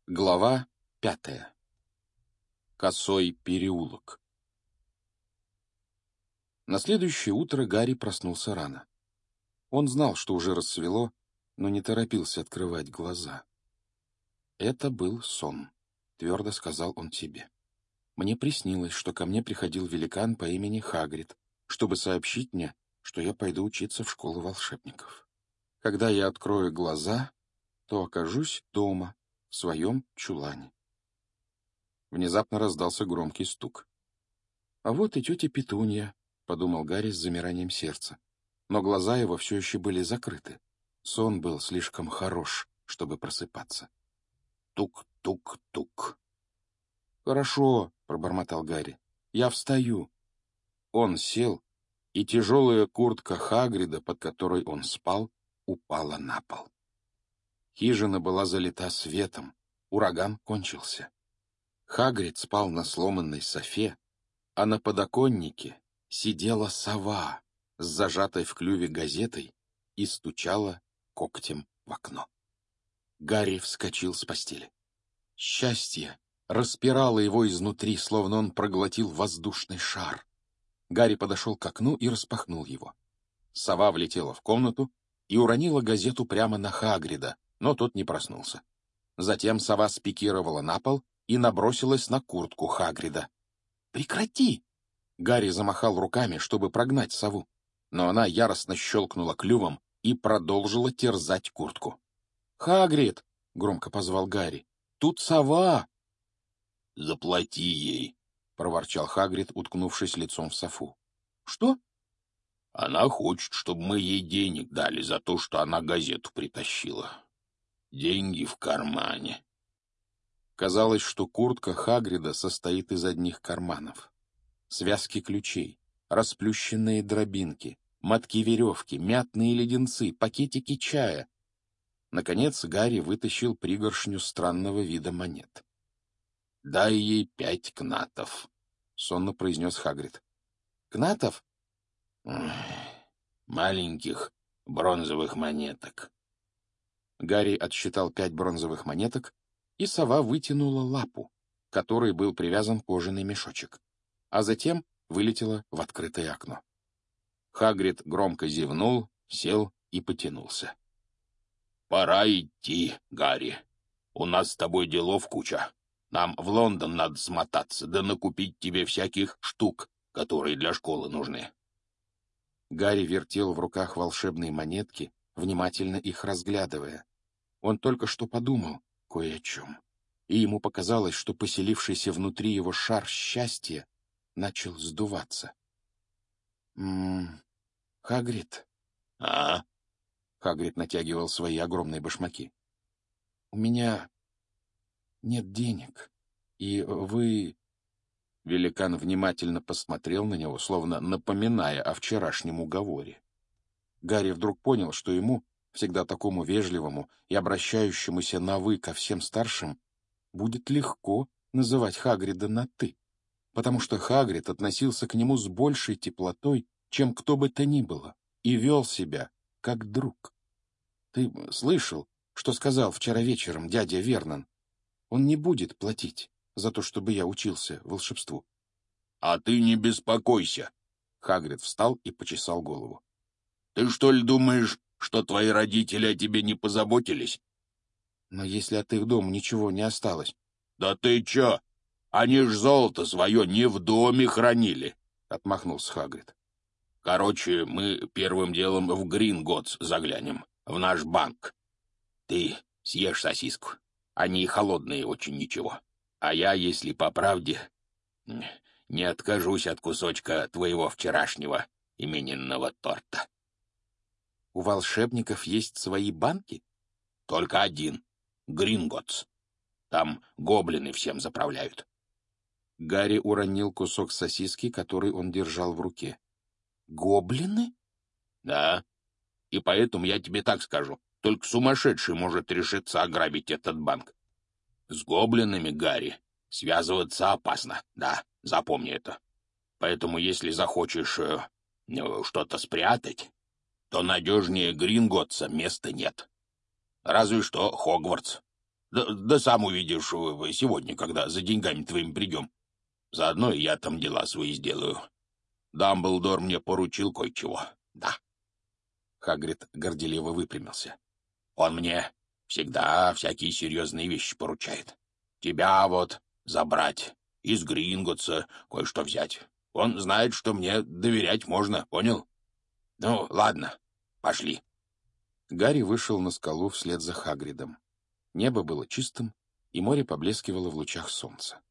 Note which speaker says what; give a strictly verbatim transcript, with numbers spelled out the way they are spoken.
Speaker 1: Глава пятая. Косой переулок. На следующее утро Гарри проснулся рано. Он знал, что уже рассвело, но не торопился открывать глаза. «Это был сон», — твердо сказал он себе. «Мне приснилось, что ко мне приходил великан по имени Хагрид, чтобы сообщить мне, что я пойду учиться в школу волшебников. Когда я открою глаза, то окажусь дома, в своем чулане». Внезапно раздался громкий стук. «А вот и тетя Петунья», — подумал Гарри с замиранием сердца. Но глаза его все еще были закрыты. Сон был слишком хорош, чтобы просыпаться. Тук-тук-тук. «Хорошо», — пробормотал Гарри, — «я встаю». Он сел, и тяжелая куртка Хагрида, под которой он спал, упала на пол. Хижина была залита светом, ураган кончился. Хагрид спал на сломанной софе, а на подоконнике сидела сова с зажатой в клюве газетой и стучала когтем в окно. Гарри вскочил с постели. Счастье распирало его изнутри, словно он проглотил воздушный шар. Гарри подошел к окну и распахнул его. Сова влетела в комнату и уронила газету прямо на Хагрида, но тот не проснулся. Затем сова спикировала на пол и набросилась на куртку Хагрида. «Прекрати!» Гарри замахал руками, чтобы прогнать сову, но она яростно щелкнула клювом и продолжила терзать куртку. «Хагрид!» — громко позвал Гарри. «Тут сова!» «Заплати ей!» — проворчал Хагрид, уткнувшись лицом в софу. «Что?» «Она хочет, чтобы мы ей денег дали за то, что она газету притащила. Деньги в кармане». Казалось, что куртка Хагрида состоит из одних карманов. Связки ключей, расплющенные дробинки, мотки веревки, мятные леденцы, пакетики чая. Наконец Гарри вытащил пригоршню странного вида монет. «Дай ей пять кнатов», — сонно произнес Хагрид. «Кнатов?» «Маленьких бронзовых монеток». Гарри отсчитал пять бронзовых монеток, и сова вытянула лапу, к которой был привязан кожаный мешочек, а затем вылетела в открытое окно. Хагрид громко зевнул, сел и потянулся. «Пора идти, Гарри. У нас с тобой делов куча. Нам в Лондон надо смотаться, да накупить тебе всяких штук, которые для школы нужны». Гарри вертел в руках волшебные монетки, внимательно их разглядывая. Он только что подумал кое о чем, и ему показалось, что поселившийся внутри его шар счастья начал сдуваться. «М-м, Хагрид?» «А?» Хагрид натягивал свои огромные башмаки. «У меня нет денег, и вы...» Великан внимательно посмотрел на него, словно напоминая о вчерашнем уговоре. Гарри вдруг понял, что ему, всегда такому вежливому и обращающемуся на «вы» ко всем старшим, будет легко называть Хагрида на «ты», потому что Хагрид относился к нему с большей теплотой, чем кто бы то ни было, и вел себя как друг. «Ты слышал, что сказал вчера вечером дядя Вернон? Он не будет платить за то, чтобы я учился волшебству». «А ты не беспокойся!» Хагрид встал и почесал голову. «Ты что ли думаешь, что твои родители о тебе не позаботились?» «Но если от их дома ничего не осталось...» «Да ты чё? Они ж золото свое не в доме хранили!» — отмахнулся Хагрид. «Короче, мы первым делом в Гринготтс заглянем, в наш банк. Ты съешь сосиску. Они холодные очень ничего. А я, если по правде, не откажусь от кусочка твоего вчерашнего именинного торта». «У волшебников есть свои банки?» «Только один. Гринготтс. Там гоблины всем заправляют». Гарри уронил кусок сосиски, который он держал в руке. «Гоблины?» «Да. И поэтому я тебе так скажу. Только сумасшедший может решиться ограбить этот банк. С гоблинами, Гарри, связываться опасно. Да, запомни это. Поэтому, если захочешь э, что-то спрятать, то надежнее Гринготтса места нет. Разве что Хогвартс.
Speaker 2: Да, да сам увидишь э, сегодня, когда за деньгами твоим придем. Заодно и я там дела свои сделаю. Дамблдор мне поручил кое-чего. Да.
Speaker 1: Хагрид горделиво выпрямился.
Speaker 2: Он мне всегда всякие серьезные вещи поручает. Тебя вот забрать, из Гринготса кое-что взять. Он знает, что мне доверять можно, понял? Ну, ладно, пошли.
Speaker 1: Гарри вышел на скалу вслед за Хагридом. Небо было чистым, и море поблескивало в лучах солнца.